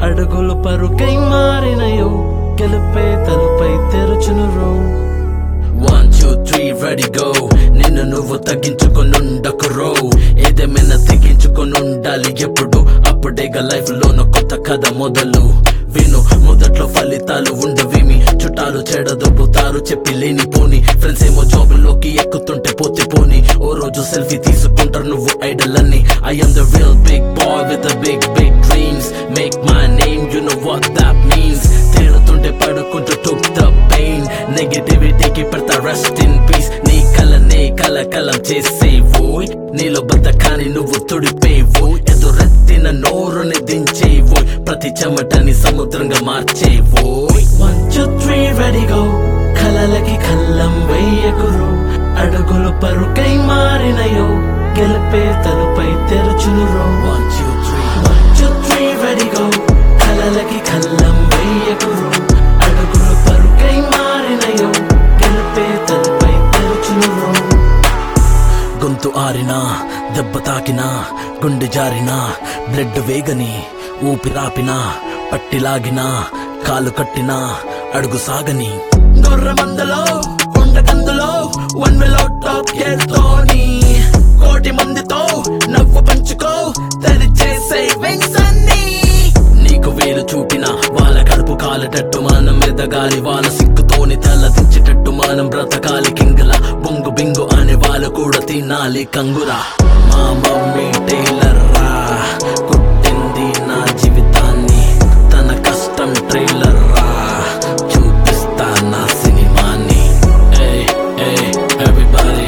అడుగులు పరుకై మారినయో గెలుపే తలుపై తెరుచును రో 1 2 3 ready go నిన్ను నువ్వు తగ్గించుకొనుండకు రో ఏదేమైనా తెగించుకొనుండాలి ఎప్పుడు అప్పుడేగా లైఫ్ లోన కొత్త కథ మొదలు విను మొదట్లో ఫలితాలు ఉండవేమి చుట్టాలు చెడదొబ్బుతారు చెప్పి లేని పోని ఫ్రెండ్స్ ఏమో జాబుల్లోకి ఎక్కుతుంటే పోతే పోని ఓ రోజు సెల్ఫీ తీసుకుంటారు నువ్వు ఐడల్ అని I am the real big boy with the big dreams make my name you know what that means తేలుతుంటే పడుకుంటూ took the pain నెగటివిటీకి పెడతా rest in peace నీ కలనే కలకలం చేసేవోయ్ నీలో బతకాని నువ్వు తుడిపేవోయ్ ఎదురెత్తిన నోరుని దించేవోయ్ ప్రతి చెమటని సముద్రంగా మార్చేవోయ్ 1 2 3 ready go కలలకి కల్లం వెయ్యకురు అడుగులు పరుకై మారినయో గెలుపే తలుపై తెరుచును రో 1 2 3 ready go కలలకి కల్లం వెయ్యకురు అడుగులు పరుకై మారినయో గెలుపే తలుపై తెరుచును రో గొంతు ఆరినా దెబ్బ తాకినా గుండె జారినా బ్లడ్ వేగని ఊపిరాపినా పట్టిలాగినా కాలు కట్టినా అడుగు సాగని గొర్రెమందలో ఉండకందులో వన్ వే అవుట్ ఆఫ్ కేర్తోని కోటి మందితో నవ్వు పంచుకో తెరిచేసే వింగ్స్ అన్ని నీకు వేలు చూపిన వాళ్ళ కడుపు కాలటట్టు మనం ఎదగాలి వాళ్ళ సిక్కుతోని తల దించేటట్టు మనం బ్రతకాలి కింగుల బొంగు బింగు అనే వాళ్ళు కూడా తినాలి కంగురా మా మమ్మీ టైలర్ రా కుట్టింది నా జీవితాన్ని తన కష్టం ట్రైలర్ రా చూపిస్తా నా సినిమాని everybody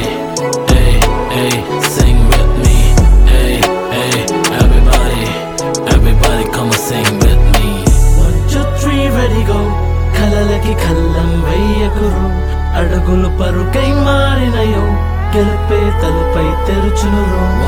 sing with me everybody come and sing with me 1 2 3 ready go కలలకి కల్లం వెయ్యకురు అడుగులు పరుకై మారినయో గెలుపే తలుపై తెరుచును రో